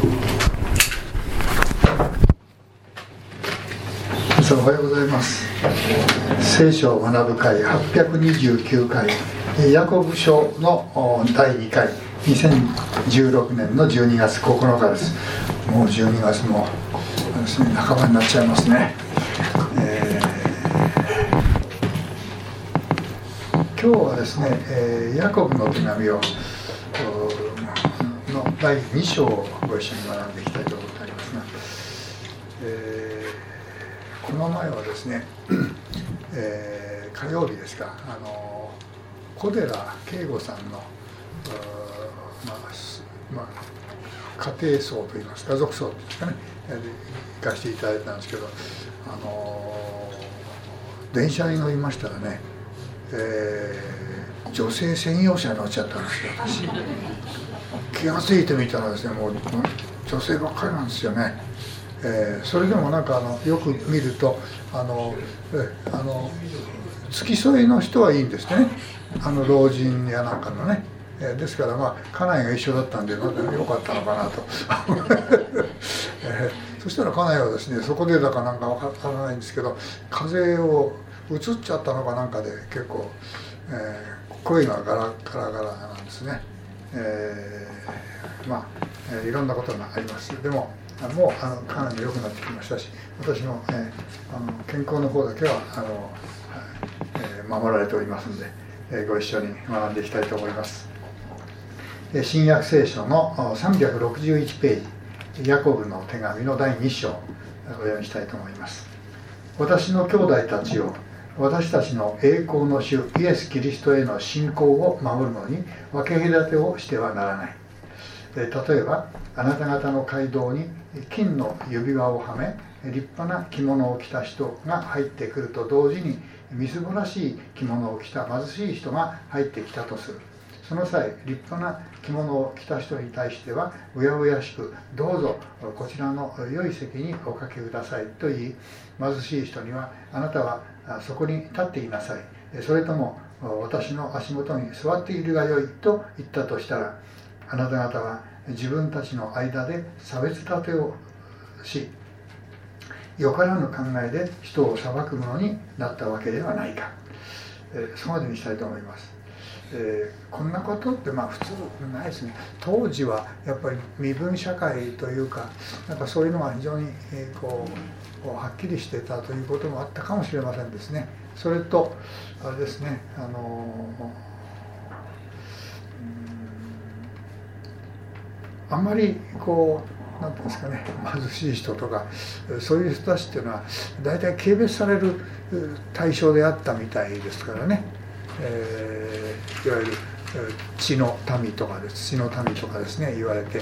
おはようございます。聖書を学ぶ会829回ヤコブ書の第2回2016年の12月9日です。もう12月もですね、半ばになっちゃいますね。今日はですね、ヤコブの手紙をの第2章をご一緒に学んでいきたいと思っておりますが、この前はですね、火曜日ですか、小寺慶吾さんの、家庭葬といいますか、家族葬というんですかね、行かせていただいたんですけど、電車に乗りましたらね、女性専用車に乗っちゃったんですよ、私。気が付いてみたらですね、もう女性ばっかりなんですよね。それでもなんかよく見ると付き添いの人はいいんですね、老人やなんかのね。ですから家内が一緒だったんでよかったのかなとそしたら家内はですね、そこでだかなんかわからないんですけど、風邪をうつっちゃったのかなんかで結構、声がガラガラなんですね。いろんなことがあります。でももうかなり良くなってきましたし、私も、健康の方だけは守られておりますので、ご一緒に学んでいきたいと思います。新約聖書の361ページ、ヤコブの手紙の第2章をお読みしたいと思います。私の兄弟たちよ、私たちの栄光の主イエス・キリストへの信仰を守るのに分け隔てをしてはならない。例えばあなた方の街道に金の指輪をはめ立派な着物を着た人が入ってくると同時に、みすぼらしい着物を着た貧しい人が入ってきたとする。その際、立派な着物を着た人に対してはうやうやしく、どうぞこちらの良い席におかけくださいと言い、貧しい人にはあなたはそこに立っていなさい、それとも私の足元に座っているがよいと言ったとしたら、あなた方は自分たちの間で差別立てをし、よからぬ考えで人を裁くものになったわけではないか。そこまでにしたいと思います。こんなことって普通ないですね。当時はやっぱり身分社会というか、なんかそういうのが非常にはっきりしてたということもあったかもしれませんですね。それとあれですね、あんまりなんていうんですかね、貧しい人とかそういう人たちっていうのは大体軽蔑される対象であったみたいですからね。いわゆる地の民とかですね言われて、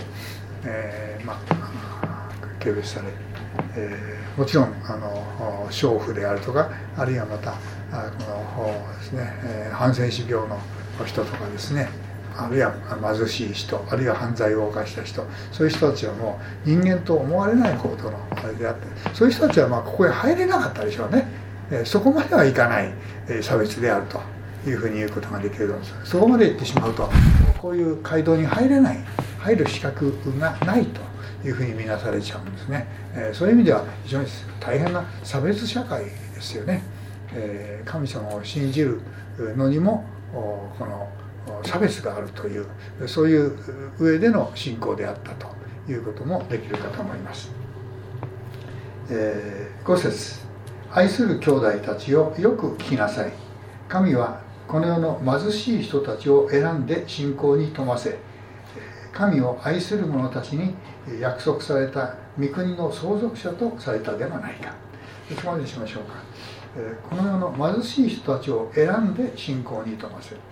軽蔑され、もちろん娼婦であるとか、あるいはまたこのですね、ハンセン氏病の人とかですね、あるいは貧しい人、あるいは犯罪を犯した人、そういう人たちはもう人間と思われないほどのあれであって、そういう人たちはここへ入れなかったでしょうね。そこまではいかない差別であるというふうに言うことができるんです。そこまで言ってしまうと、こういう街道に入る資格がないというふうに見なされちゃうんですね。そういう意味では非常に大変な差別社会ですよね。神様を信じるのにもこの差別があるという、そういう上での信仰であったということもできるかと思います。5節、愛する兄弟たちをよく聞きなさい。神はこの世の貧しい人たちを選んで信仰に富ませ、神を愛する者たちに約束された御国の相続者とされたではないか。そこまでにしましょうか。この世の貧しい人たちを選んで信仰に富ませる。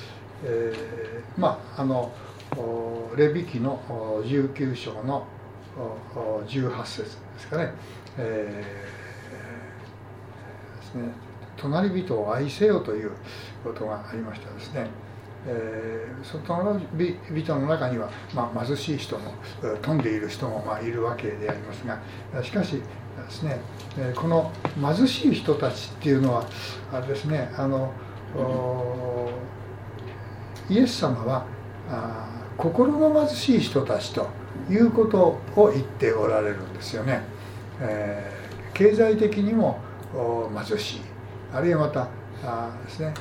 レビ記の19章の18節ですかね。ですね、隣人を愛せよということがありましたですね。その隣人の中には、貧しい人も富んでいる人もいるわけでありますが、しかしですね、この貧しい人たちっていうのはあれですね、イエス様は心の貧しい人たちということを言っておられるんですよね。経済的にも貧しい、あるいはまたですね、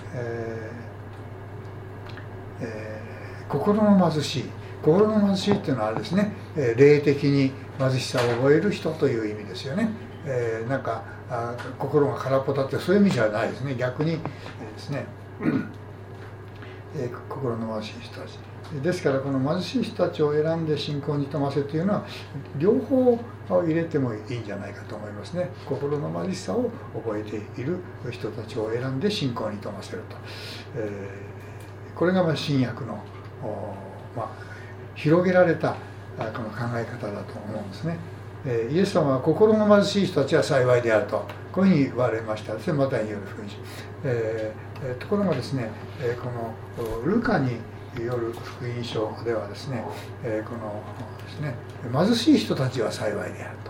心の貧しい、心の貧しいっていうのはあれですね、霊的に貧しさを覚える人という意味ですよね。なんか心が空っぽだってそういう意味じゃないですね。逆にですね、心の貧しい人たちですから、この貧しい人たちを選んで信仰に富ませというのは両方入れてもいいんじゃないかと思いますね。心の貧しさを覚えている人たちを選んで信仰に富ませると、これが新約の、広げられたこの考え方だと思うんですね。イエス様は心の貧しい人たちは幸いであるとこういうふうに言われましたですね、マタイによる福音書。ところがですね、このルカによる福音書ではですね、このですね、貧しい人たちは幸いであると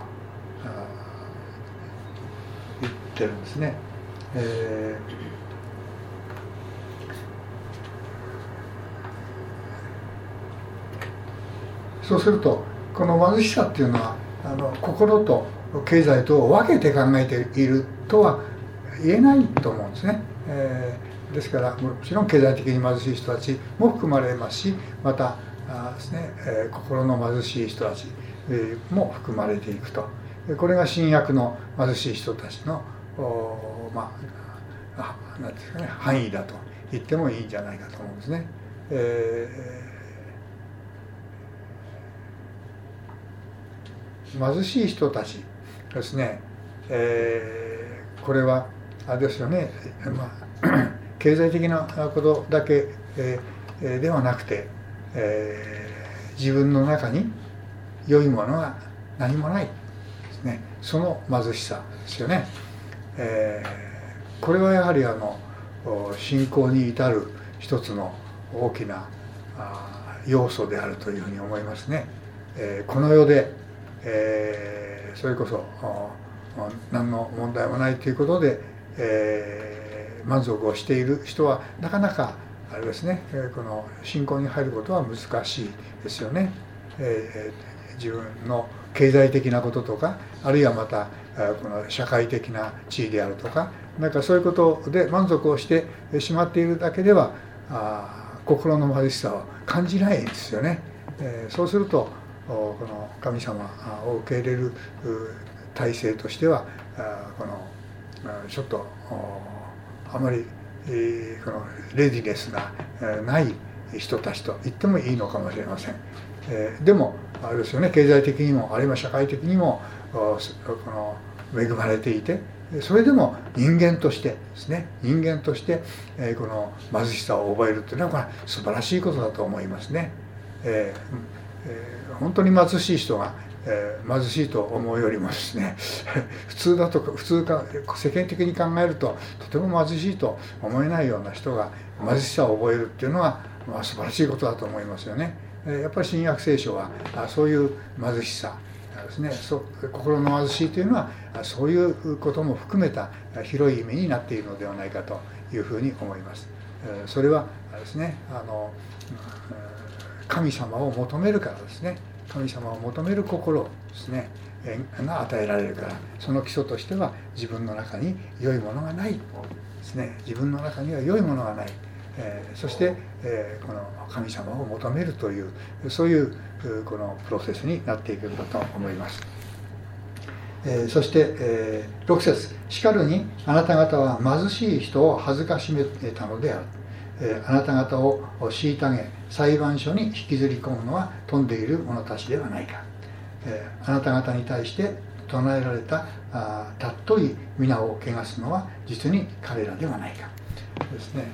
言ってるんですね。そうするとこの貧しさっていうのは心と経済とを分けて考えているとは言えないと思うんですね。ですからもちろん経済的に貧しい人たちも含まれますし、またですね、心の貧しい人たちも含まれていくと、これが新約の貧しい人たちのなんですかね、範囲だと言ってもいいんじゃないかと思うんですね。貧しい人たちですね、これはあれですよね、経済的なことだけ、ではなくて、自分の中に良いものが何もないですね、その貧しさですよね。これはやはり信仰に至る一つの大きな要素であるというふうに思いますね。この世でそれこそ何の問題もないということで、満足をしている人はなかなかあれですね、この信仰に入ることは難しいですよね。自分の経済的なこととか、あるいはまたこの社会的な地位であるとか、なんかそういうことで満足をしてしまっているだけでは心の貧しさを感じないんですよね。そうするとこの神様を受け入れる体制としてはこのちょっとあまりこのレディネスがない人たちと言ってもいいのかもしれません。でもあれですよね、経済的にもあるいは社会的にもこの恵まれていて、それでも人間としてですね、人間としてこの貧しさを覚えるというのはこれは素晴らしいことだと思いますね。本当に貧しい人が、貧しいと思うよりもですね普通か世間的に考えるととても貧しいと思えないような人が貧しさを覚えるっていうのは、素晴らしいことだと思いますよね。やっぱり新約聖書はそういう貧しさですね、心の貧しいというのはそういうことも含めた広い意味になっているのではないかというふうに思います。それはですね、神様を求めるからですね。神様を求める心ですねが与えられるから、その基礎としては自分の中に良いものがないですね。自分の中には良いものがない、そして、この神様を求めるというそういうこのプロセスになっていくんだと思います。そして、6節、しかるにあなた方は貧しい人を恥ずかしめたのである。あなた方を虐げ裁判所に引きずり込むのは富んでいる者たちではないか。あなた方に対して唱えられた尊い皆を汚すのは実に彼らではないかですね。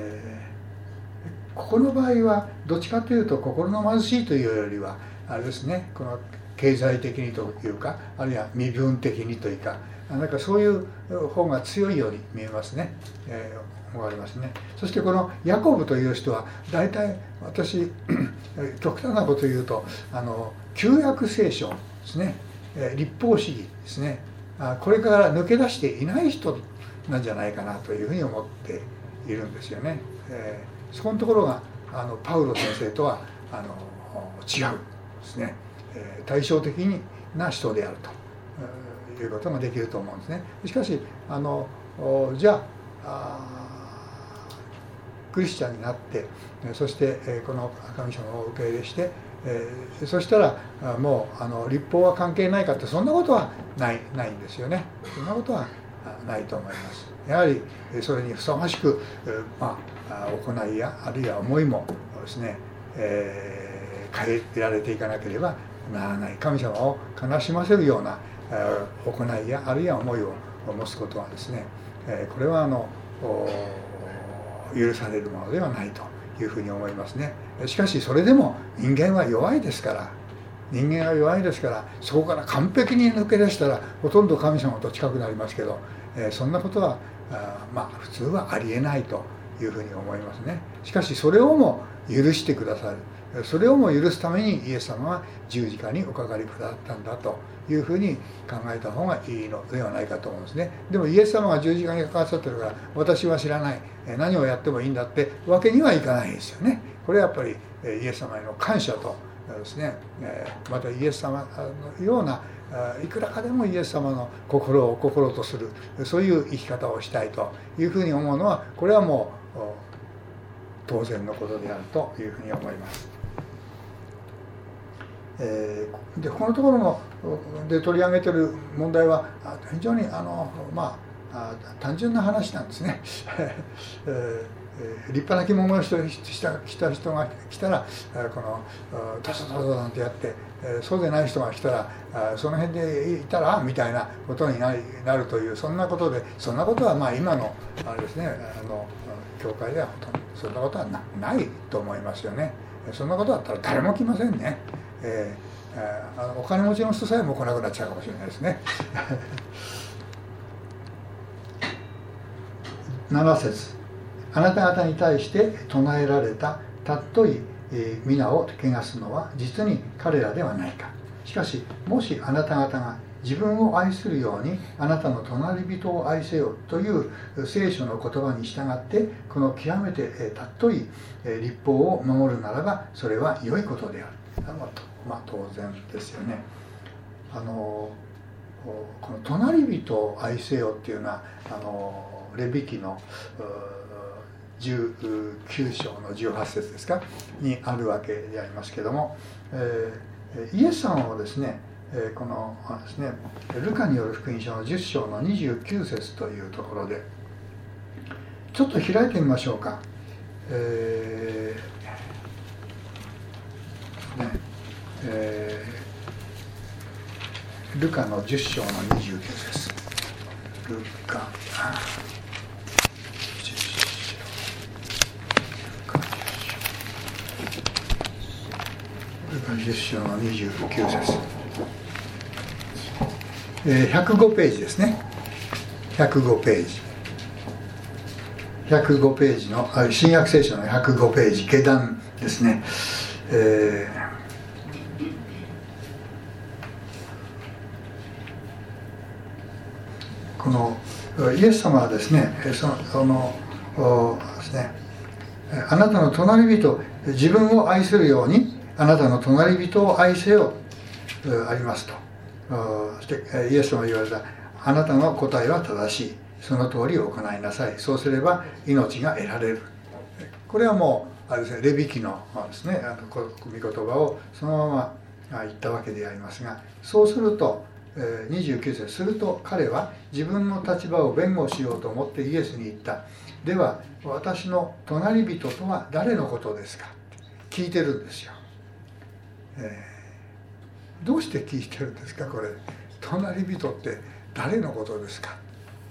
ここの場合はどっちかというと心の貧しいというよりはあれですね、この経済的にというか、あるいは身分的にというか、なんかそういう方が強いように見えますね。思われますね。そしてこのヤコブという人は大体私極端なことを言うと旧約聖書ですね、律法主義ですね、これから抜け出していない人なんじゃないかなというふうに思っているんですよね。そこのところがパウロ先生とは違うですね。 対照的な人であるということができると思うんですね。しかしじゃあクリスチャンになってそしてこの神様を受け入れしてそしたらもう立法は関係ないかってそんなことはないんですよね。そんなことはないと思います。やはりそれにふさわしく、行いやあるいは思いもですね、変えられていかなければならない。神様を悲しませるような行いやあるいは思いを持つことはですね、これは許されるものではないというふうに思いますね。しかしそれでも人間は弱いですからそこから完璧に抜け出したらほとんど神様と近くなりますけど、そんなことは普通はありえないというふうに思いますね。しかしそれをも許してくださる、それをも許すためにイエス様は十字架におかかりくださったんだというふうに考えた方がいいのではないかと思うんですね。でもイエス様が十字架にかかってるから私は知らない、何をやってもいいんだってわけにはいかないですよね。これはやっぱりイエス様への感謝とですね、またイエス様のようないくらかでもイエス様の心を心とするそういう生き方をしたいというふうに思うのはこれはもう当然のことであるというふうに思います。でこのところので取り上げている問題は非常に単純な話なんですね。立派な着物を着た人が来たらこのタサタサなんてやってそうでない人が来たらその辺でいたらみたいなことになるというそんなことは今のあれですね教会ではほとんどそんなことはないと思いますよね。そんなことだったら誰も来ませんね。お金持ちの人さえも来なくなっちゃうかもしれないですね。7節あなた方に対して唱えられた尊い皆を汚すのは実に彼らではないか。しかしもしあなた方が自分を愛するようにあなたの隣人を愛せよという聖書の言葉に従ってこの極めて尊い律法を守るならばそれは良いことである。当然ですよね。この隣人を愛せよっていうのはレビ記の19章の18節ですかにあるわけでありますけども、イエス様をですねこのですねルカによる福音書の10章の29節というところでちょっと開いてみましょうか。ルカの10章の29節ルカ10章の29節105ページですね。105ページの新約聖書の105ページ下段ですね。このイエス様はですねですねあなたの隣人自分を愛するようにあなたの隣人を愛せよありますと。そしてイエス様が言われたあなたの答えは正しい、その通り行いなさい、そうすれば命が得られる。これはもうあれですねレビ記のですね御言葉をそのまま言ったわけでありますが、そうすると29節すると彼は自分の立場を弁護しようと思ってイエスに言った。では私の隣人とは誰のことですか聞いてるんですよ。どうして聞いてるんですか。これ隣人って誰のことですか。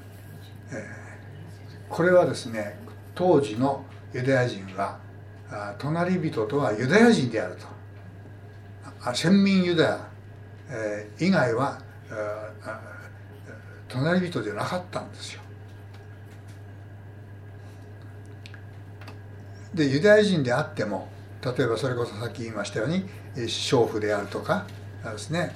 これはですね当時のユダヤ人は隣人とはユダヤ人であると。先民ユダヤ以外は隣人じゃなかったんですよ。でユダヤ人であっても例えばそれこそさっき言いましたように娼婦であるとかですね、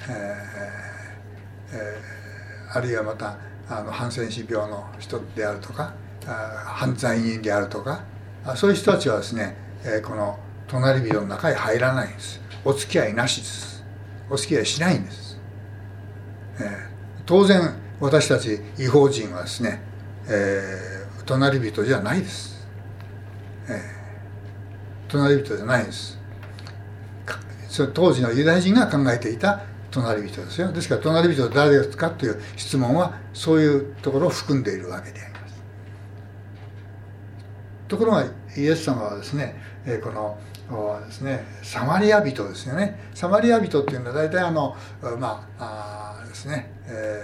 あるいはまたハンセン氏病の人であるとか犯罪人であるとかそういう人たちはですねこの隣人の中へ入らないんです。お付き合いなしです。 お付き合いしないんです。当然私たち異邦人はですね、隣人じゃないです。隣人じゃないんです。それ当時のユダヤ人が考えていた隣人ですよ。ですから隣人は誰ですかという質問はそういうところを含んでいるわけであります。ところがイエス様はですね、このですね、サマリア人ですよね。サマリア人っていうのは大体ですね、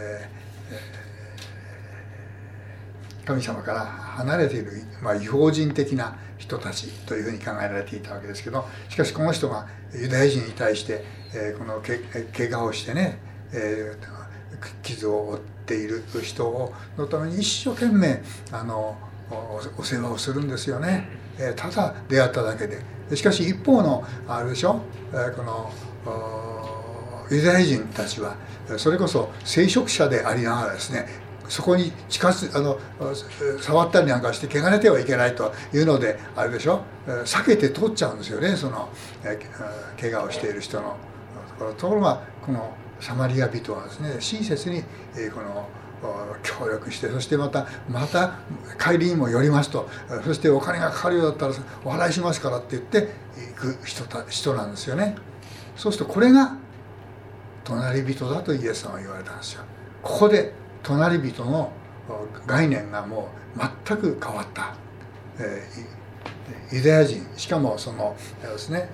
神様から離れている、異邦人的な人たちというふうに考えられていたわけですけど、しかしこの人がユダヤ人に対して、この怪我をしてね、傷を負っている人のために一生懸命お世話をするんですよね。ただ出会っただけで。しかし一方のあれでしょ、このユダヤ人たちはそれこそ聖職者でありながらですね、そこに触ったりなんかして汚れてはいけないというのであれでしょ、避けて通っちゃうんですよね、その怪我をしている人のところが、このサマリア人はですね、親切にこの協力して、そしてまた帰りにも寄りますと、そしてお金がかかるようだったらお払いしますからって言って行く人なんですよね。そうするとこれが隣人だとイエス様は言われたんですよ。ここで隣人の概念がもう全く変わった。ユダヤ人、しかもそのですね、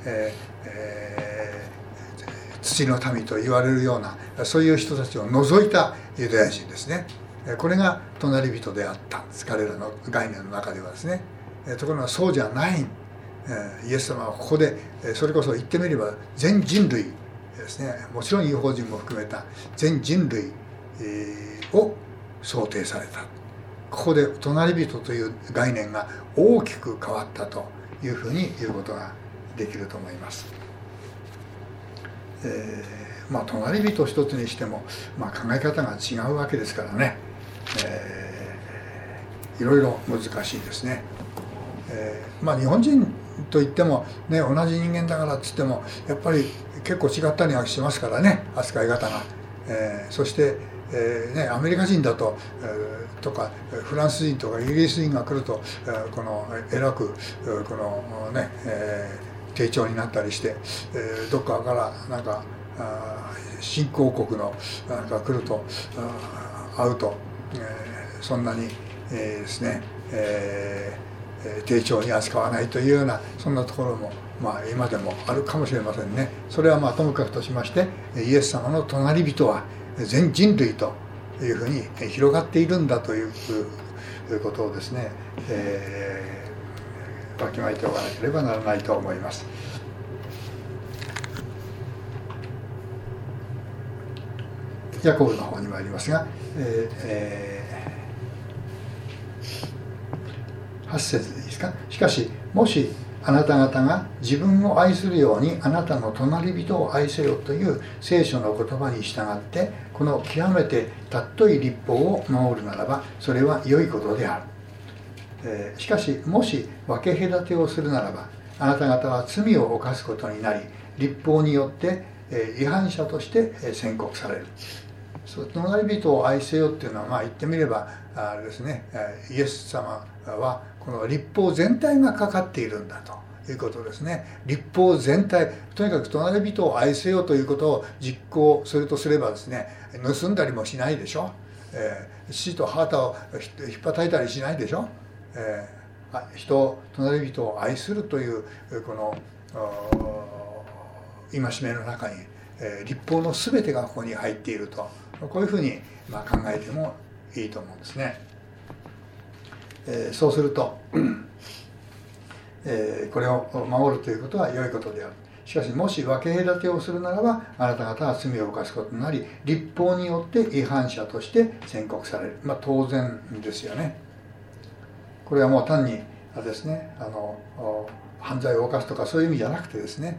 土の民と言われるようなそういう人たちを除いたユダヤ人ですね。これが隣人であったんです、彼らの概念の中ではですね。ところがそうじゃない。イエス様はここでそれこそ言ってみれば全人類ですね、もちろん異邦人も含めた全人類を想定された。ここで隣人という概念が大きく変わったというふうに言うことができると思います。隣人一つにしても、考え方が違うわけですからね、いろいろ難しいですね。日本人といっても、ね、同じ人間だからっつってもやっぱり結構違ったりはしますからね、扱い方が。そして、アメリカ人だと、とかフランス人とかイギリス人が来ると、このえらくこのね、低調になったりして、どっかからなんか新興国のなんか来ると会うと、そんなに、ですね、丁重に扱わないというようなそんなところも今でもあるかもしれませんね。それはともかくとしまして、イエス様の隣人は全人類というふうに広がっているんだということをですね、わきまえておかなければならないと思います。ヤコブの方に参りますが、8節でいいですか。しかしもしあなた方が自分を愛するようにあなたの隣人を愛せよという聖書の言葉に従ってこの極めて尊い律法を守るならばそれは良いことである。しかしもし分け隔てをするならばあなた方は罪を犯すことになり律法によって違反者として宣告される。隣人を愛せよっていうのは言ってみればあれですね、イエス様はこの律法全体がかかっているんだということですね。律法全体、とにかく隣人を愛せよということを実行するとすればですね、盗んだりもしないでしょ、父と母をひっぱたいたりしないでしょ、隣人を愛するというこの戒めの中に律法の全てがここに入っていると、こういうふうに考えてもいいと思うんですね。そうすると、これを守るということは良いことである。しかしもし分け隔てをするならばあなた方は罪を犯すことになり律法によって違反者として宣告される。当然ですよね。これはもう単にですね、犯罪を犯すとかそういう意味じゃなくてですね、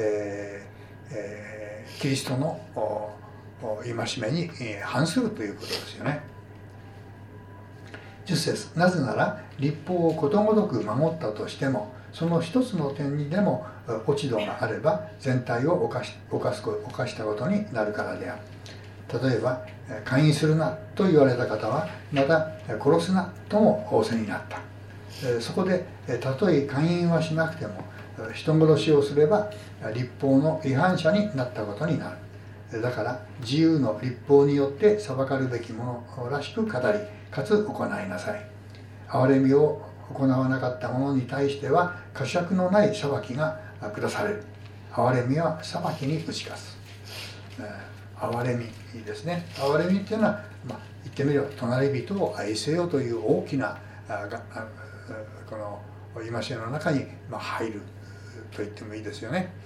キリストの戒めに反するということですよね。10節、なぜなら律法をことごとく守ったとしてもその一つの点にでも落ち度があれば全体を犯したことになるからである。例えば姦淫するなと言われた方はまた殺すなとも仰せになった。そこでたとえ姦淫はしなくても人殺しをすれば律法の違反者になったことになる。だから自由の律法によって裁かるべきものらしく語りかつ行いなさい。憐れみを行わなかった者に対しては呵責のない裁きが下される。憐れみは裁きに打ち勝つ。憐れみですね。憐れみっていうのは、言ってみれば隣人を愛せよという大きなこの戒めの中に入ると言ってもいいですよね。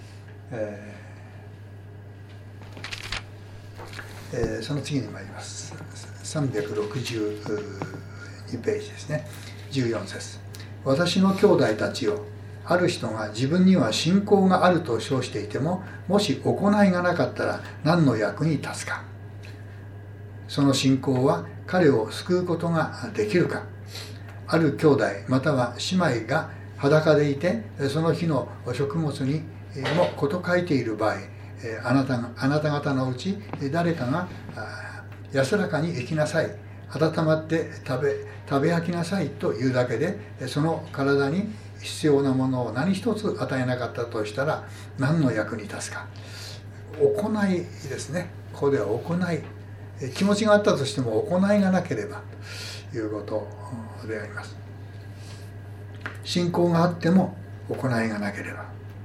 その次に参ります。362ページですね。14節。私の兄弟たちよ、ある人が自分には信仰があると称していても、もし行いがなかったら何の役に立つか。その信仰は彼を救うことができるか。ある兄弟または姉妹が裸でいて、その日の食物にも事書いている場合、あなた方のうち誰かが安らかに生きなさい、温まって食べ飽きなさいというだけで、その体に必要なものを何一つ与えなかったとしたら何の役に立つか。行いですね。ここでは行い。気持ちがあったとしても行いがなければということであります。信仰があっても行いがなければ。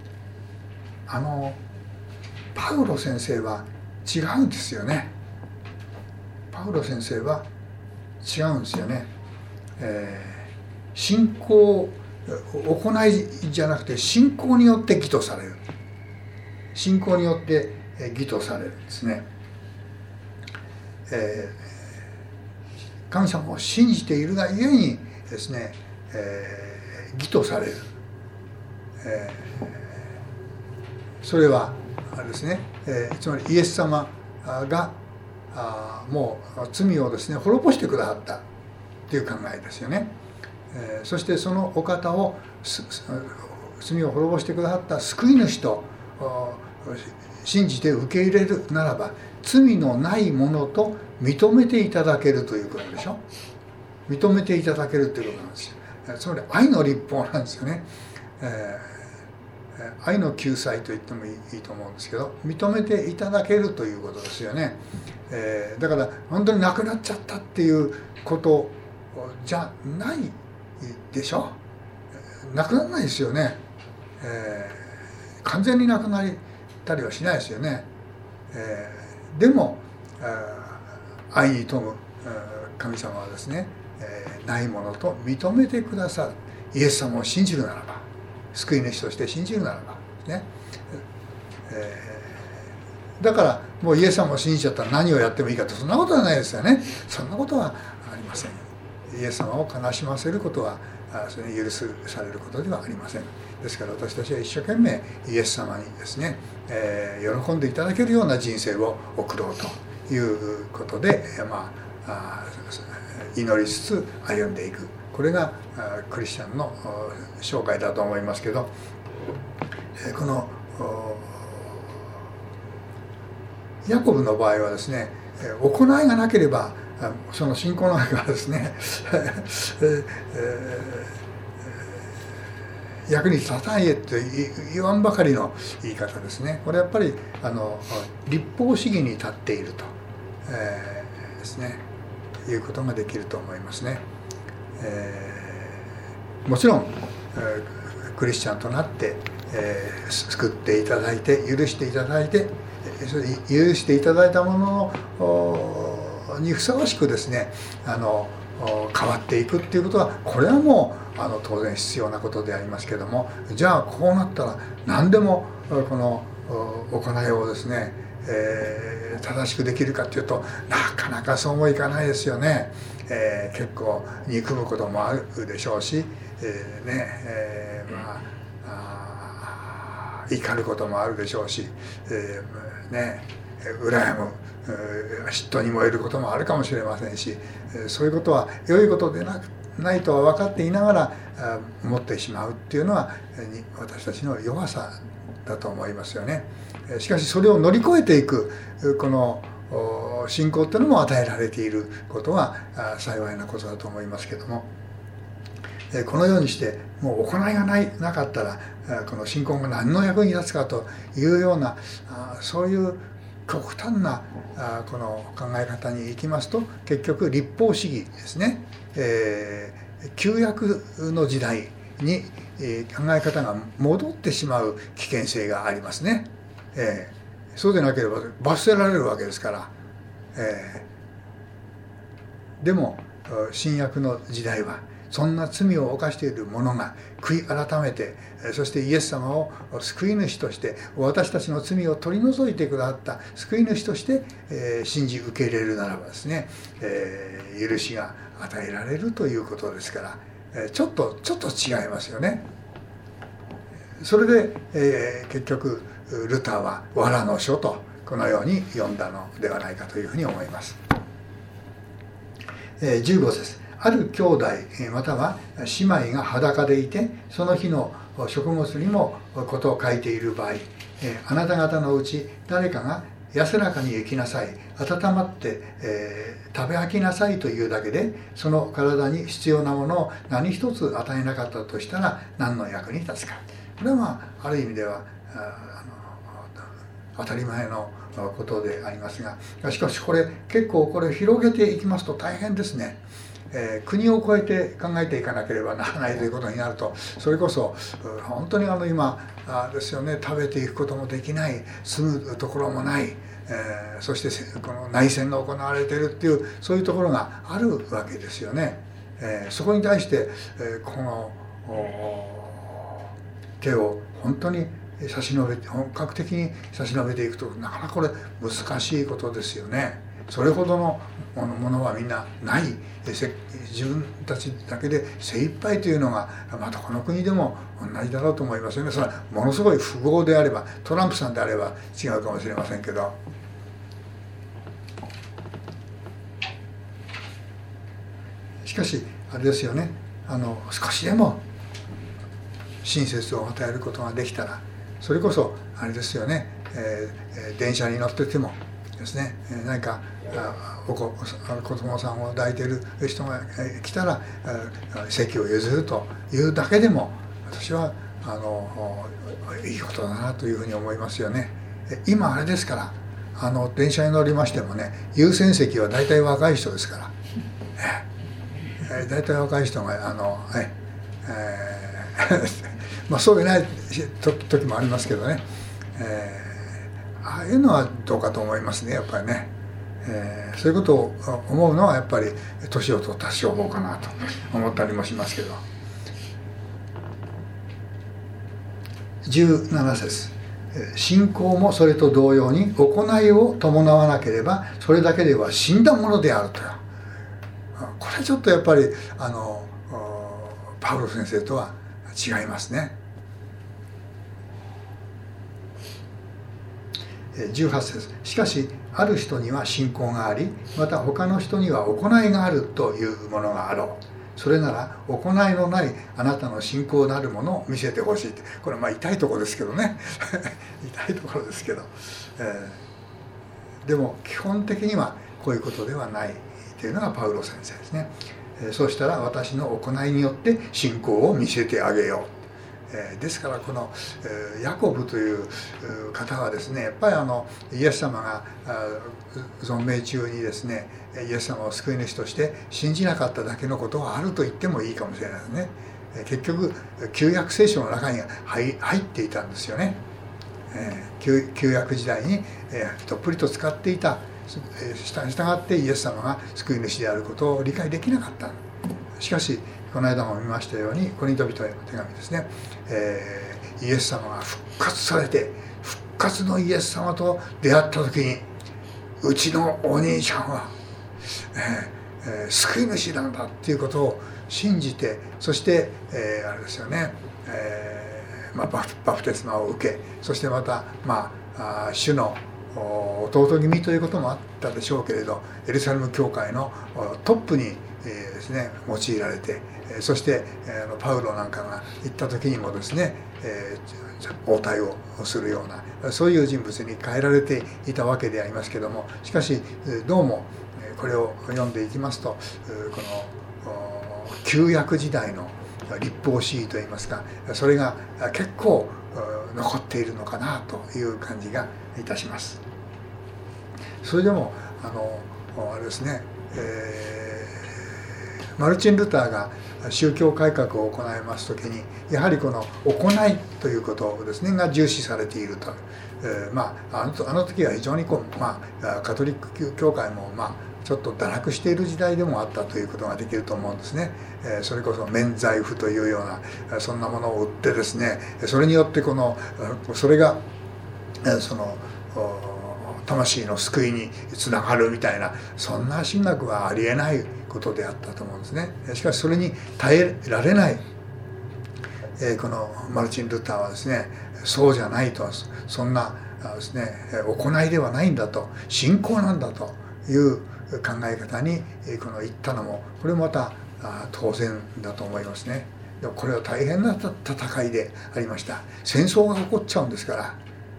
パウロ先生は違うんですよね。パウロ先生は違うんですよね。信仰、行いじゃなくて信仰によって義とされる。信仰によって義とされるんですね。神様を信じているがゆえにですね、義とされる。それはですね、つまりイエス様がもう罪をですね滅ぼしてくださったという考えですよね。そしてそのお方を罪を滅ぼしてくださった救い主と信じて受け入れるならば、罪のないものと認めていただけるということでしょ。認めていただけるということなんですよ。つまり愛の律法なんですよね。愛の救済と言ってもいいと思うんですけど、認めていただけるということですよね。だから本当になくなっちゃったっていうことじゃないでしょ。なくならないですよね。完全になくなったりはしないですよね。でも愛に富む神様はですね、ないものと認めてくださる。イエス様を信じるならば、救い主として信じるならばね、だからもうイエス様を信じちゃったら何をやってもいいかと、そんなことはないですよね。そんなことはありません。イエス様を悲しませることはそれに許されることではありません。ですから私たちは一生懸命イエス様にですね、喜んでいただけるような人生を送ろうということで、祈りつつ歩んでいく。これがクリスチャンの生涯だと思いますけど、このヤコブの場合はですね、行いがなければその信仰の愛がですね役に立たないと言わんばかりの言い方ですね。これやっぱり律法主義に立っていると、ですね、いうことができると思いますね。もちろん、クリスチャンとなって、救っていただいて許していただいて、許していただいたものにふさわしくですね変わっていくっていうことは、これはもう当然必要なことでありますけども、じゃあこうなったら何でもこの行いをですね、正しくできるかっていうとなかなかそうもいかないですよね。結構憎むこともあるでしょうし、怒ることもあるでしょうし、羨む嫉妬に燃えることもあるかもしれませんし、そういうことは良いことでなないとは分かっていながら持ってしまうっていうのは私たちの弱さだと思いますよね。しかしそれを乗り越えていくこの信仰っていうのも与えられていることは幸いなことだと思いますけども、このようにしてもう行いがなかったらこの信仰が何の役に立つかというようなそういう極端なこの考え方に行きますと、結局律法主義ですね、旧約の時代に考え方が戻ってしまう危険性がありますね。そうでなければ罰せられるわけですから。でも新約の時代はそんな罪を犯している者が悔い改めて、そしてイエス様を救い主として私たちの罪を取り除いてくださった救い主として信じ受け入れるならばですね、許しが与えられるということですから、ちょっと違いますよね。それで、結局ルターは藁の書とこのように読んだのではないかというふうに思います。15節、ある兄弟または姉妹が裸でいてその日の食物にもことを書いている場合、あなた方のうち誰かが安らかに生きなさい、温まって、食べ飽きなさいというだけでその体に必要なものを何一つ与えなかったとしたら何の役に立つか。これはある意味では当たり前のことでありますが、しかし結構これ広げていきますと大変ですね。国を越えて考えていかなければならないということになると、それこそ本当に今ですよね、食べていくこともできない、住むところもない、そしてこの内戦が行われているっていうそういうところがあるわけですよね。そこに対して、この手を本当に差し伸べて本格的に差し伸べていくとなかなかこれ難しいことですよね。それほどのものはみんなない、自分たちだけで精一杯というのがまたこの国でも同じだろうと思いますよね。それはものすごい富豪であればトランプさんであれば違うかもしれませんけど、しかしあれですよね、少しでも親切を与えることができたら、それこそあれですよね、電車に乗っててもですね、何か子供さんを抱いている人が来たら席を譲るというだけでも私はいいことだなというふうに思いますよね。今あれですから、電車に乗りましてもね、優先席は大体若い人ですから、大体若い人がまあそうでない時もありますけどね、ああいうのはどうかと思いますね、やっぱりね。そういうことを思うのはやっぱり年を取った証拠かなと思ったりもしますけど。17節、信仰もそれと同様に行いを伴わなければそれだけでは死んだものであると。これちょっとやっぱりパウロ先生とは違いますね。18節、しかしある人には信仰があり、また他の人には行いがあるというものがあろう。それなら行いのないあなたの信仰なるものを見せてほしいって。これはまあ痛いところですけどね痛いところですけど、でも基本的にはこういうことではないというのがパウロ先生ですね。そうしたら私の行いによって信仰を見せてあげよう。ですからこのヤコブという方はですね、やっぱりイエス様が存命中にですねイエス様を救い主として信じなかっただけのことはあると言ってもいいかもしれないですね。結局旧約聖書の中に入っていたんですよね。旧約時代にどっぷりと使っていた、従ってイエス様が救い主であることを理解できなかった。しかしこの間も見ましたようにコリント人への手紙ですね、イエス様が復活されて復活のイエス様と出会った時に、うちのお兄ちゃんは、救い主なんだっていうことを信じて、そして、あれですよね、バプテスマを受け、そしてまた、主の弟君ということもあったでしょうけれど、エルサレム教会のトップにですね用いられて、そしてパウロなんかが行った時にもですね、応対をするようなそういう人物に変えられていたわけでありますけども、しかしどうもこれを読んでいきますと、この旧約時代の律法主義といいますか、それが結構残っているのかなという感じがいたします。それでもあれですね、マルチン・ルターが宗教改革を行います時にやはりこの行いということですねが重視されていると、あの時は非常にカトリック教会もちょっと堕落している時代でもあったということができると思うんですね。それこそ免罪符というようなそんなものを売ってですね、それによってそれがその魂の救いにつながるみたいな、そんな神学はありえないことであったと思うんですね。しかしそれに耐えられない、このマルチン・ルターはですね、そうじゃないと、そんなですね行いではないんだと、信仰なんだという考え方に言ったのも、これもまた当然だと思いますね。でもこれは大変な戦いでありました。戦争が起こっちゃうんですから、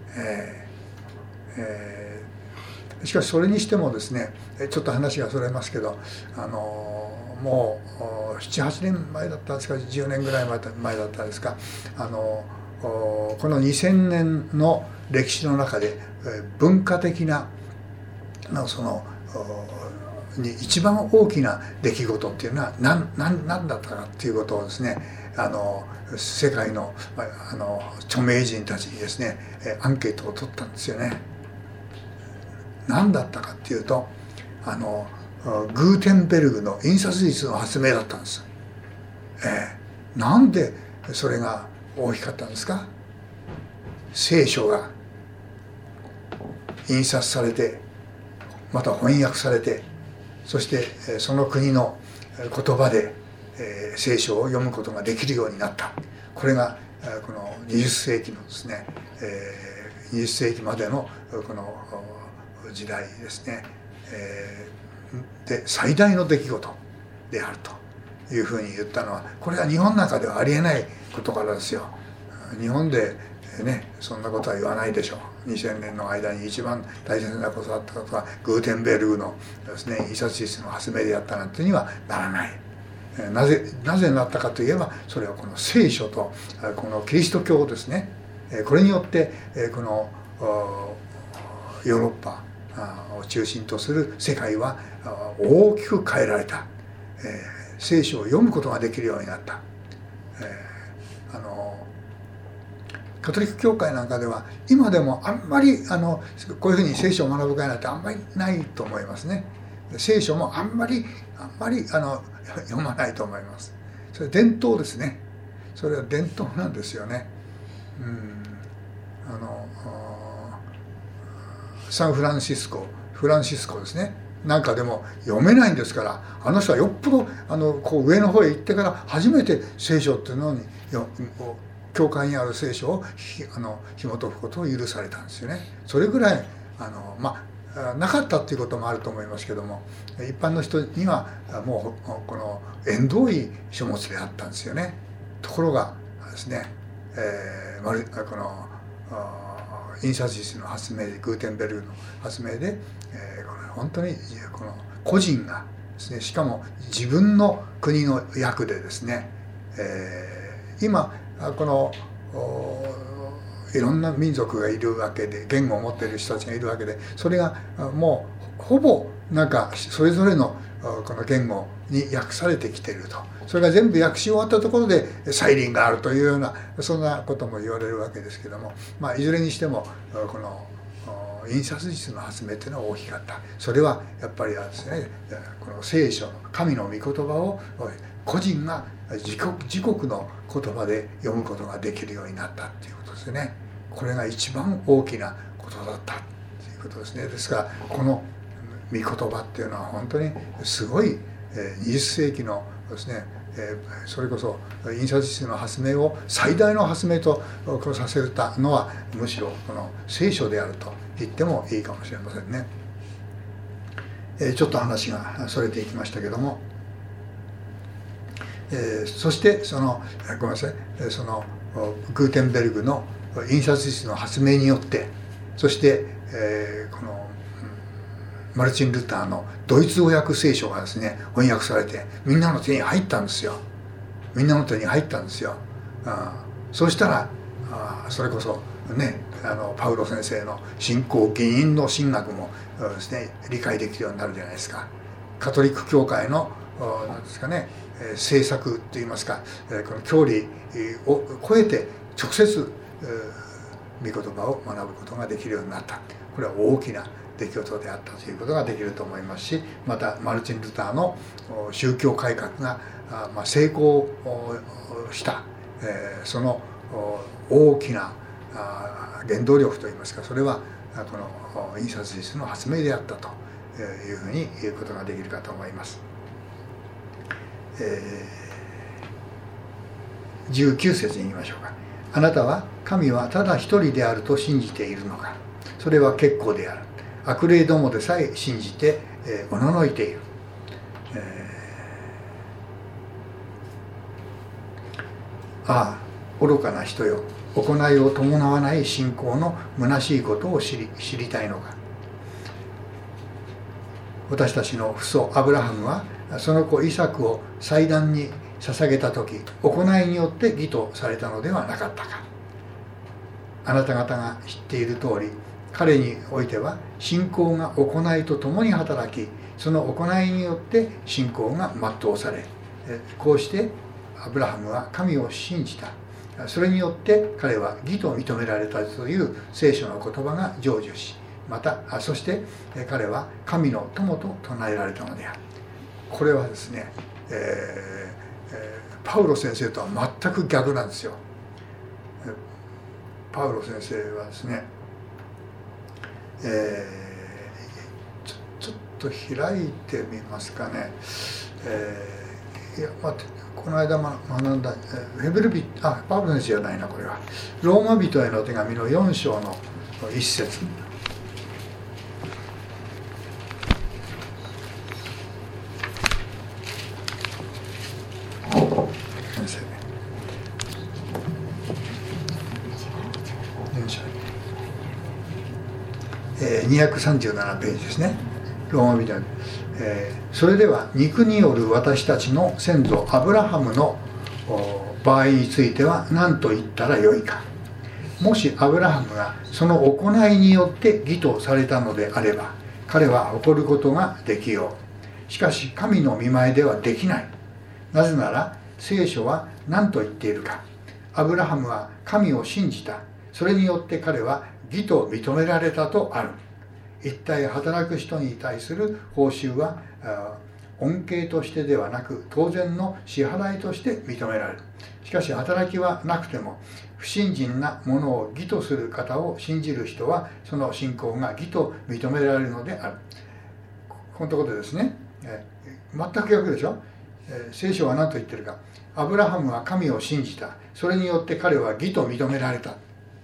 しかしそれにしてもですね、ちょっと話がそれますけど、もう 7,8 年前だったんですか、10年ぐらい前だったんですか、この2000年の歴史の中で文化的な一番大きな出来事っていうのは何だったかっていうことをですね、世界の著名人たちにですねアンケートを取ったんですよね。何だったかっていうと、グーテンベルグの印刷術の発明だったんです。なんでそれが大きかったんですか。聖書が印刷されて、また翻訳されて、そしてその国の言葉で聖書を読むことができるようになった。これがこの20世紀のですね、20世紀までのこの時代ですね、で最大の出来事であるというふうに言ったのは、これは日本の中ではありえないことからですよ。日本でね、そんなことは言わないでしょう。2000年の間に一番大切なことだったことはグーテンベルグのですね印刷術の発明であったなんてにはならない。なぜなったかといえば、それはこの聖書とこのキリスト教ですね、これによってこのヨーロッパを中心とする世界は大きく変えられた。聖書を読むことができるようになった。カトリック教会なんかでは今でもあんまりこういうふうに聖書を学ぶ会なんてあんまりないと思いますね。聖書もあんまり読まないと思います。それ伝統ですね。それは伝統なんですよね。サンフランシスコですね、なんかでも読めないんですから、あの人はよっぽどこう上の方へ行ってから初めて聖書っていうのに教会にある聖書を紐解くことを許されたんですよね。それぐらいなかったっていうこともあると思いますけども、一般の人にはもうこの縁遠い書物であったんですよね。ところがですね、この印刷術の発明で、グーテンベルグの発明で、本当にこの個人がですね、しかも自分の国の役でですね、今このいろんな民族がいるわけで、言語を持っている人たちがいるわけで、それがもうほぼなんかそれぞれのこの言語に訳されてきていると。それが全部訳し終わったところで再臨があるというような、そんなことも言われるわけですけども、いずれにしてもこの印刷術の発明というのは大きかった。それはやっぱりですね、この聖書の神の御言葉を個人が自国の言葉で読むことができるようになったっていうことですね。これが一番大きなことだったということですね。ですからこの御言葉っていうのは本当にすごい20世紀のですね、それこそ印刷術の発明を最大の発明とさせたのはむしろこの聖書であると言ってもいいかもしれませんね。ちょっと話がそれていきましたけども、 そしてごめんなさい、グーテンベルグの印刷室の発明によって、そして、このマルチン・ルターのドイツ語訳聖書がですね翻訳されてみんなの手に入ったんですよ。みんなの手に入ったんですよ。そうしたらそれこそねパウロ先生の信仰原因の神学もですね理解できるようになるじゃないですか。カトリック教会のなんですかね政策といいますかこの教理を超えて直接御言葉を学ぶことができるようになった。これは大きな出来事であったということができると思いますし、またマルチン・ルターの宗教改革が成功した、その大きな原動力といいますか、それはこの印刷術の発明であったというふうに言うことができるかと思います。19節に言いましょうか。あなたは神はただ一人であると信じているのか。それは結構である。悪霊どもでさえ信じておののいている。ああ愚かな人よ、行いを伴わない信仰の虚しいことを知りたいのか。私たちの父祖アブラハムはその子イサクを祭壇に捧げた時、行いによって義とされたのではなかったか。あなた方が知っている通り、彼においては信仰が行いとともに働き、その行いによって信仰が全うされ、こうしてアブラハムは神を信じた。それによって彼は義と認められたという聖書の言葉が成就し、またそして彼は神の友と唱えられたのである。これはですね、パウロ先生とは全く逆なんですよ。パウロ先生はですね、ちょっと開いてみますかね。いや待って、この間学んだパウロ先生じゃないな、これはローマ人への手紙の4章の1節。237ページですね。ローマ人、それでは肉による私たちの先祖アブラハムの場合については何と言ったらよいか。もしアブラハムがその行いによって義とされたのであれば、彼は誇ることができよう。しかし神の御前ではできない。なぜなら聖書は何と言っているか。アブラハムは神を信じた。それによって彼は義と認められたとある。一体働く人に対する報酬は恩恵としてではなく当然の支払いとして認められる。しかし働きはなくても不信心なものを義とする方を信じる人はその信仰が義と認められるのである。このところでですね、全く逆でしょ。聖書は何と言ってるか。アブラハムは神を信じた。それによって彼は義と認められた。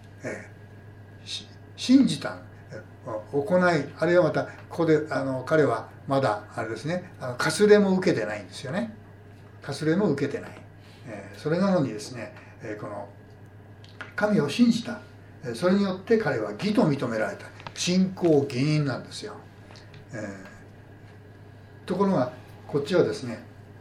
信じた。行い、あるいはまたここで彼はまだあれですね、かすれも受けてないんですよね。かすれも受けてない。それなのにですね、この神を信じた。それによって彼は義と認められた。信仰原因なんですよ。ところがこっちはですね、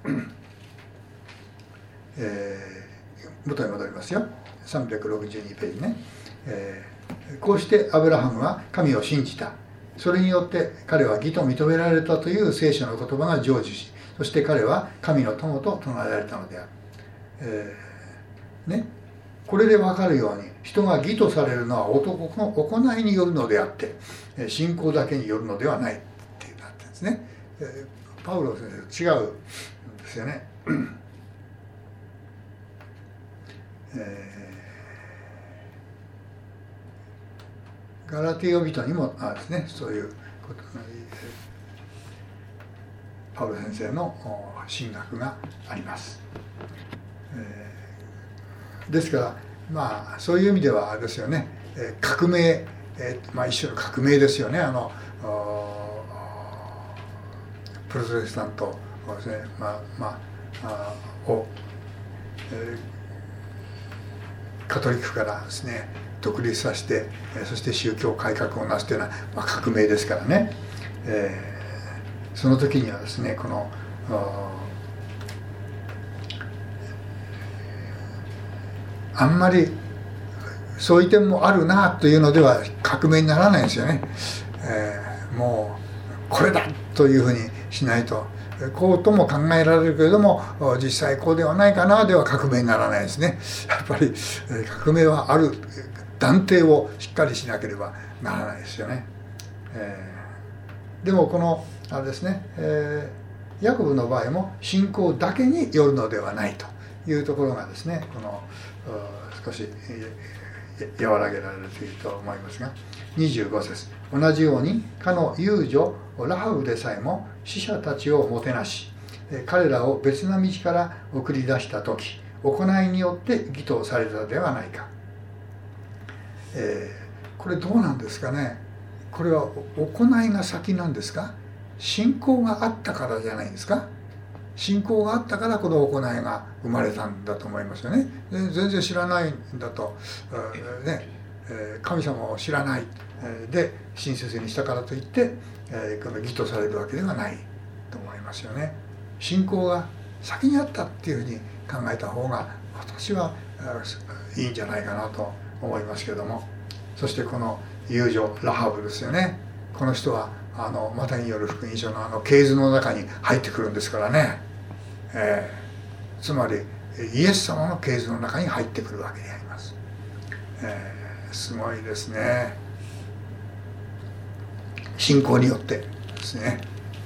元に戻りますよ。362ページね。こうしてアブラハムは神を信じた。それによって彼は義と認められたという聖書の言葉が成就し、そして彼は神の友と唱えられたのである。ね、これで分かるように人が義とされるのは男の行いによるのであって信仰だけによるのではないってなってるんですね。パウロ先生違うんですよね。ガラテヤ人にもですね、そういうことがパウロ先生の神学があります。ですからまあそういう意味ではあれですよね、革命、一種の革命ですよね。プロテスタントですね、 を、カトリックからですね独立させて、そして宗教改革をなすというのは、革命ですからね、その時にはですねこのあんまりそういう点もあるなというのでは革命にならないんですよね。もうこれだというふうにしないと、こうとも考えられるけれども実際こうではないかなでは革命にならないですね。やっぱり革命はある断定をしっかりしなければならないですよね。でもこのあれですね、ヤコブの場合も信仰だけによるのではないというところがですね、この少し和らげられるといいと思いますが、25節、同じようにかの遊女ラハブでさえも死者たちをもてなし、彼らを別な道から送り出した時、行いによって義とされたではないか。これどうなんですかね。これは行いが先なんですか、信仰があったからじゃないですか。信仰があったからこの行いが生まれたんだと思いますよね。全然知らないんだと、神様を知らないで親切にしたからといってこの義とされるわけではないと思いますよね。信仰が先にあったっていうふうに考えた方が私はいいんじゃないかなと思いますけども、そしてこの遊女ラハブですよね。この人はマタイによる福音書の系図の中に入ってくるんですからね、つまりイエス様の系図の中に入ってくるわけであります。すごいですね。信仰によってですね。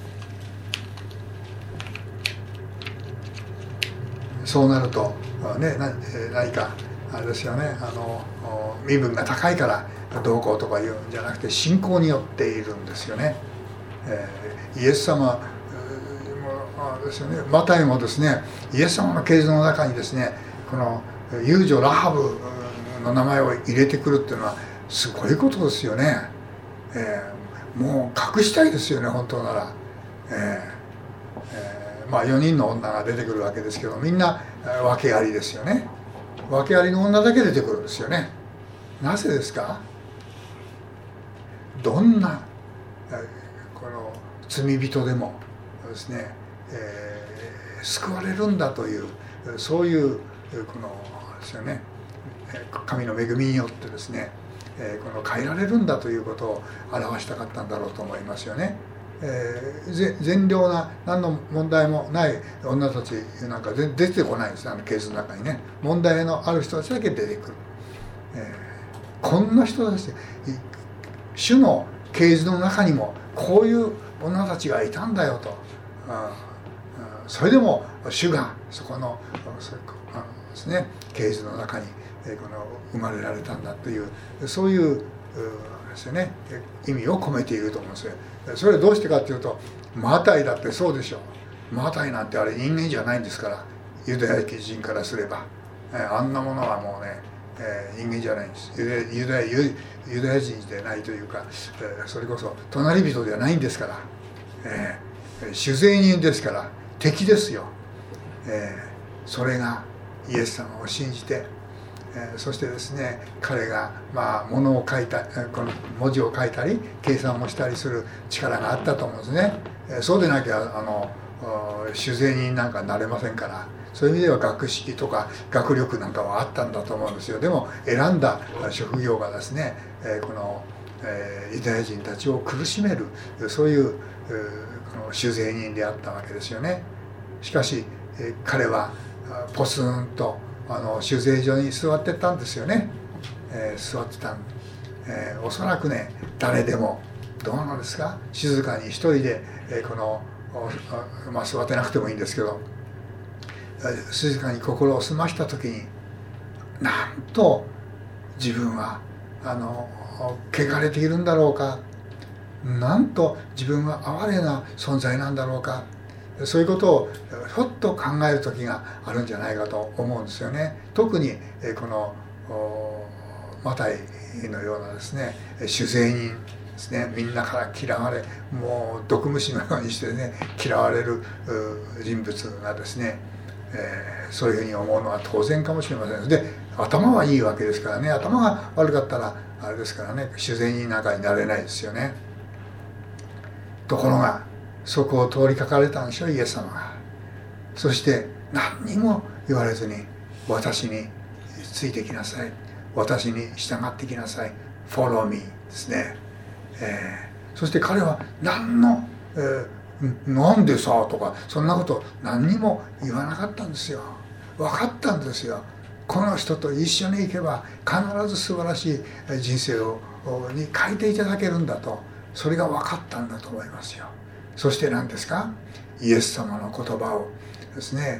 そうなるとね、何かあれですよね、身分が高いからどうこうとか言うんじゃなくて、信仰によっているんですよね。イエス様ですよね。マタイもですね、イエス様の系図の中にですね、この遊女ラハブの名前を入れてくるっていうのはすごいことですよね。もう隠したいですよね、本当なら。4人の女が出てくるわけですけど、みんな訳ありですよね。訳ありの女だけ出てくるんですよね。なぜですか。どんなこの罪人でもですね、救われるんだという、そういうこのですよね、神の恵みによってですね、この変えられるんだということを表したかったんだろうと思いますよね。善良な何の問題もない女たちなんか出てこないんです、ケースの中にね。問題のある人たちだけ出てくる。こんな人たち、主の系図の中にもこういう女たちがいたんだよと、それでも主がそこのですね、系図の中にこの生まれられたんだという、そういうですよね、意味を込めていると思うんですよ。それはどうしてかっていうと、マタイだってそうでしょう。マタイなんてあれ人間じゃないんですから、ユダヤ人からすれば、あんなものはもうね、人間じゃないんです。ユダヤ人でないというか、それこそ隣人ではないんですから、酒税人ですから敵ですよ。それがイエス様を信じて、そしてですね、彼が物を書いたこの文字を書いたり計算もしたりする力があったと思うんですね。そうでなきゃ酒税人なんかなれませんから、そういう意味では学識とか学力なんかはあったんだと思うんですよ。でも選んだ職業がですね、このユダヤ人たちを苦しめる、そういうこの酒税人であったわけですよね。しかし彼はポツンと酒税所に座ってたんですよね。座ってたおそらくね、誰でもどうなんですか、静かに一人でこの座ってなくてもいいんですけど、静かに心を澄ました時に、なんと自分は汚れているんだろうか、なんと自分は哀れな存在なんだろうか、そういうことをふっと考える時があるんじゃないかと思うんですよね。特にこのマタイのようなですね、酒税人ですね、みんなから嫌われ、もう毒虫のようにしてね嫌われる人物がですね、 そういうふうに思うのは当然かもしれません。で頭はいいわけですからね。頭が悪かったらあれですからね、自然に仲になれないですよね。ところがそこを通りかかれたんでしょ、イエス様が。そして何にも言われずに私についてきなさい、私に従ってきなさい、 Follow me ですね。そして彼は何の、なんでさとかそんなこと何にも言わなかったんですよ。分かったんですよ。この人と一緒に行けば必ず素晴らしい人生に変えていただけるんだと、それが分かったんだと思いますよ。そして何ですか、イエス様の言葉をですね、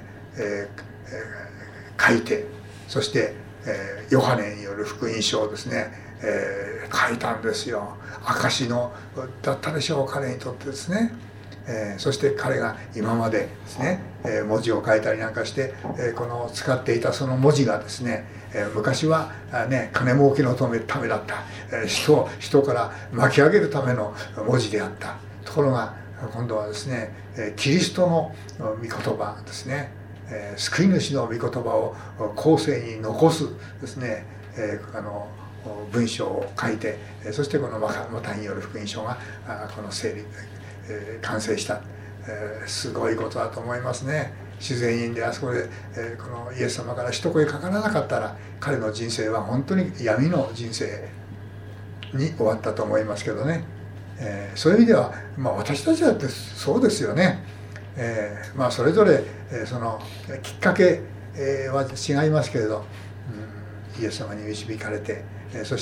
書いて、そして、ヨハネによる福音書をですね、書いたんですよ。証のだったでしょう、彼にとってですね。そして彼が今までですね、文字を書いたりなんかして、この使っていたその文字がですね、昔はね、金儲けのためだった、人から巻き上げるための文字であった。ところが今度はですね、キリストの御言葉ですね、救い主の御言葉を後世に残すですね、文章を書いて、そしてこのマタイによる福音書がこの完成した。すごいことだと思いますね。自然院であそこで、このイエス様から一声かからなかったら彼の人生は本当に闇の人生に終わったと思いますけどね。そういう意味では、私たちだってそうですよね。それぞれ、そのきっかけ、は違いますけれど、イエス様に導かれて、そして、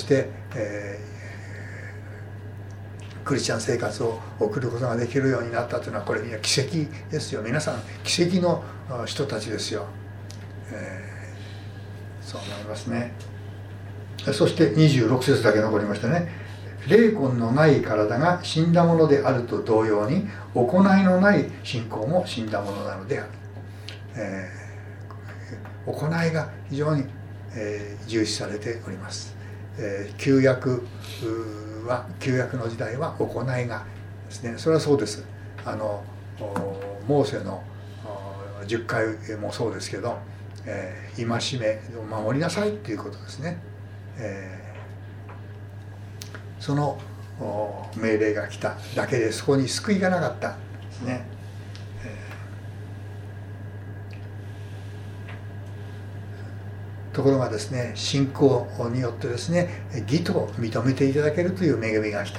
クリスチャン生活を送ることができるようになったというのは、これみんな奇跡ですよ。皆さん奇跡の人たちですよ。そう思いますね。そして26節だけ残りましたね。霊魂のない体が死んだものであると同様に、行いのない信仰も死んだものなのである。行いが非常に、重視されております。旧約の時代は行いがですね、それはそうです。モーセの10回もそうですけど、戒めを守りなさいっていうことですね。その命令が来ただけで、そこに救いがなかったですね。ところがですね、信仰によってですね、義と認めていただけるという恵みが来た。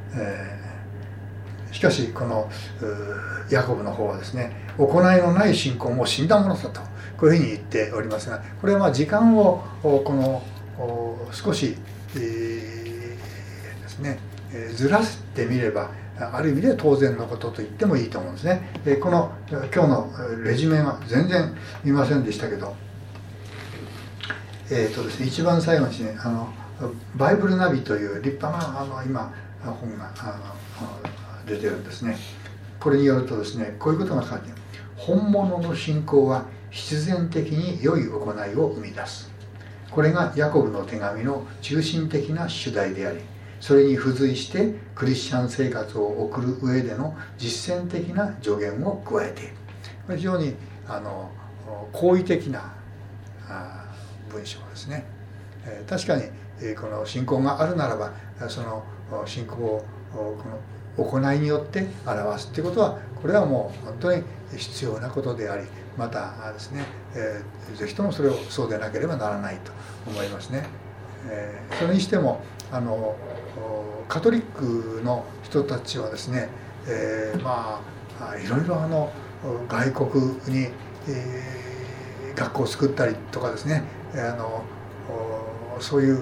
しかしこのヤコブの方はですね、行いのない信仰も死んだものだと、こういうふうに言っておりますが、これは時間を少し、ですね、ずらしてみればある意味で当然のことと言ってもいいと思うんですね。この今日のレジュメは全然見ませんでしたけど、ですね、一番最後にですね、バイブルナビという立派な今本が出てるんですね。これによるとですね、こういうことが書かれている。本物の信仰は必然的に良い行いを生み出す。これがヤコブの手紙の中心的な主題であり、それに付随してクリスチャン生活を送る上での実践的な助言を加えている。これ非常に好意的な文章ですね。確かにこの信仰があるならば、その信仰をこの行いによって表すということは、これはもう本当に必要なことであり、またですね、ぜひともそれをそうでなければならないと思いますね。それにしてもカトリックの人たちはですね、いろいろ外国に、学校を作ったりとかですね、そういう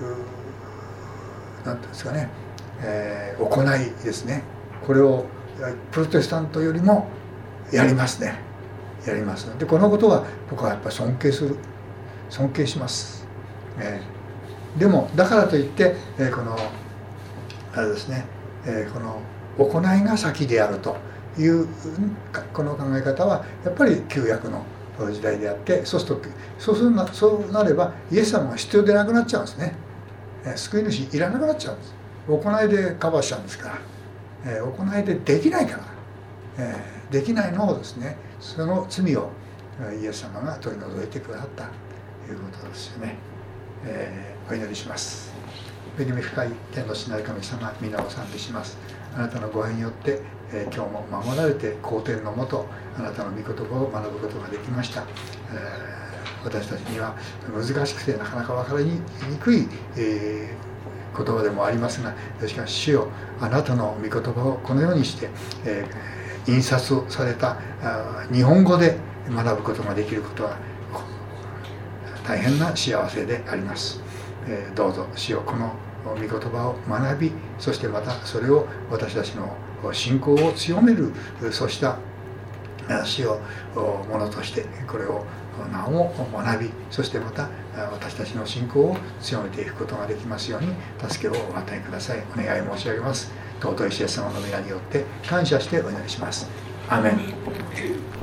なんていうんですかね、行いですね、これをプロテスタントよりもやりますね。やります。でこのことは僕はやっぱり尊敬します。でもだからといって、このあれですね、この行いが先であるというこの考え方はやっぱり旧約の時代であって、そうなればイエス様が必要でなくなっちゃうんですね。救い主いらなくなっちゃうんです。行いでカバーしちゃうんですから、行いでできないから、できないのをですね、その罪をイエス様が取り除いてくださったということですよね。お祈りします。恵み深い天の父なる神様、皆を賛美します。あなたのご愛によって、今日も守られて好天のもと、あなたの御言葉を学ぶことができました。私たちには難しくてなかなか分かりにくい、言葉でもありますが、しかし主よ、あなたの御言葉をこのようにして、印刷された日本語で学ぶことができることは大変な幸せであります。どうぞ主よ、この御言葉を学び、そしてまたそれを私たちの信仰を強める、そうした主よものとしてこれをなお学び、そしてまた私たちの信仰を強めていくことができますように助けをお与えください。お願い申し上げます。尊いイエス様の皆によって感謝してお祈りします。アーメン。